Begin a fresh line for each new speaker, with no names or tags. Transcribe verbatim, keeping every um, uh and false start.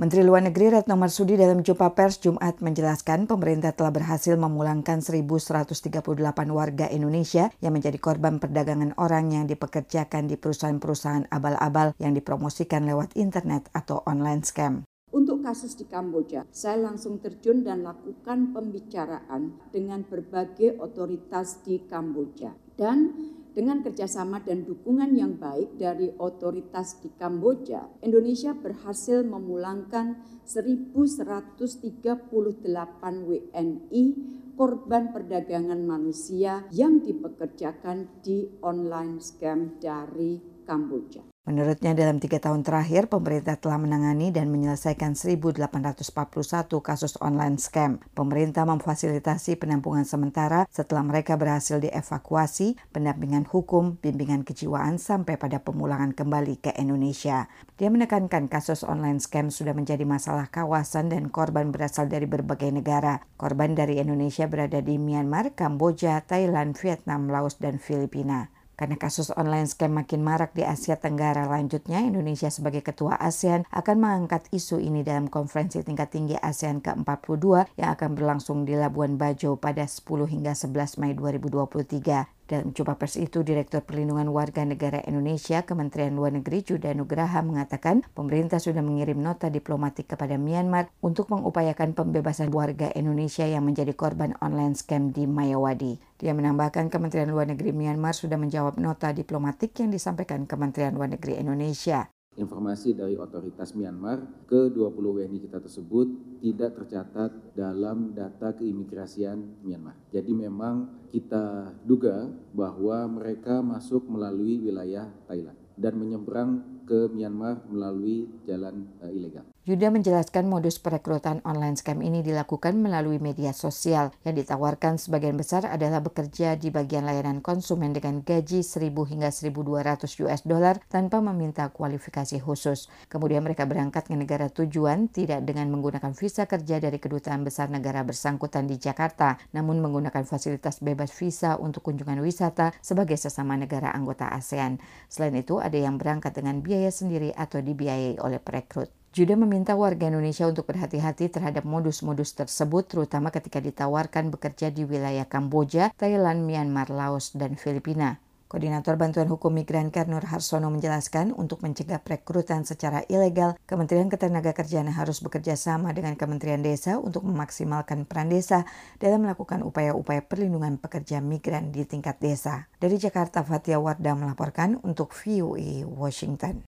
Menteri Luar Negeri Retno Marsudi dalam jumpa pers Jumat menjelaskan pemerintah telah berhasil memulangkan seribu seratus tiga puluh delapan warga Indonesia yang menjadi korban perdagangan orang yang dipekerjakan di perusahaan-perusahaan abal-abal yang dipromosikan lewat internet atau online scam.
Untuk kasus di Kamboja, saya langsung terjun dan lakukan pembicaraan dengan berbagai otoritas di Kamboja. Dan dengan kerjasama dan dukungan yang baik dari otoritas di Kamboja, Indonesia berhasil memulangkan seribu seratus tiga puluh delapan W N I korban perdagangan manusia yang dipekerjakan di online scam dari Kamboja.
Menurutnya dalam tiga tahun terakhir, pemerintah telah menangani dan menyelesaikan seribu delapan ratus empat puluh satu kasus online scam. Pemerintah memfasilitasi penampungan sementara setelah mereka berhasil dievakuasi, pendampingan hukum, bimbingan kejiwaan sampai pada pemulangan kembali ke Indonesia. Dia menekankan kasus online scam sudah menjadi masalah kawasan dan korban berasal dari berbagai negara. Korban dari Indonesia berada di Myanmar, Kamboja, Thailand, Vietnam, Laos, dan Filipina. Karena kasus online scam makin marak di Asia Tenggara, lanjutnya Indonesia sebagai ketua ASEAN akan mengangkat isu ini dalam konferensi tingkat tinggi ASEAN ke empat puluh dua yang akan berlangsung di Labuan Bajo pada sepuluh hingga sebelas Mei dua ribu dua puluh tiga. Dalam jumpa pers itu, Direktur Perlindungan Warga Negara Indonesia, Kementerian Luar Negeri Juda Nugraha mengatakan pemerintah sudah mengirim nota diplomatik kepada Myanmar untuk mengupayakan pembebasan warga Indonesia yang menjadi korban online scam di Mayawadi. Dia menambahkan Kementerian Luar Negeri Myanmar sudah menjawab nota diplomatik yang disampaikan Kementerian Luar Negeri Indonesia.
Informasi dari otoritas Myanmar ke dua puluh W N I kita tersebut tidak tercatat dalam data keimigrasian Myanmar. Jadi memang kita duga bahwa mereka masuk melalui wilayah Thailand dan menyeberang ke Myanmar melalui jalan uh, ilegal.
Yuda menjelaskan modus perekrutan online scam ini dilakukan melalui media sosial. Yang ditawarkan sebagian besar adalah bekerja di bagian layanan konsumen dengan gaji seribu hingga seribu dua ratus U S dollar tanpa meminta kualifikasi khusus. Kemudian mereka berangkat ke negara tujuan tidak dengan menggunakan visa kerja dari kedutaan besar negara bersangkutan di Jakarta, namun menggunakan fasilitas bebas visa untuk kunjungan wisata sebagai sesama negara anggota ASEAN. Selain itu, ada yang berangkat dengan biaya sendiri atau dibiayai oleh perekrut. Juda meminta warga Indonesia untuk berhati-hati terhadap modus-modus tersebut, terutama ketika ditawarkan bekerja di wilayah Kamboja, Thailand, Myanmar, Laos, dan Filipina. Koordinator Bantuan Hukum Migran Kernur Harsono menjelaskan untuk mencegah perekrutan secara ilegal, Kementerian Ketenagakerjaan harus bekerja sama dengan Kementerian Desa untuk memaksimalkan peran desa dalam melakukan upaya-upaya perlindungan pekerja migran di tingkat desa. Dari Jakarta, Fatia Wardah melaporkan untuk V O A Washington.